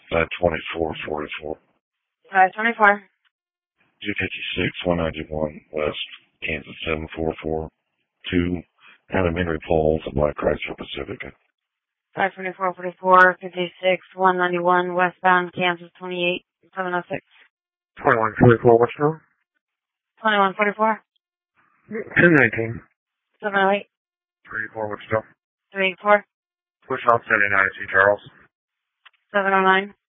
52444. 524. 256, 191 West, Kansas 7442. Elementary poles of Black Chrysler Pacifica. 52444, 56, 191 westbound, Kansas 28706. 2144, what's wrong? 2144. 219. 708. 34, what's wrong? 384. Push on 79, see Charles. 709.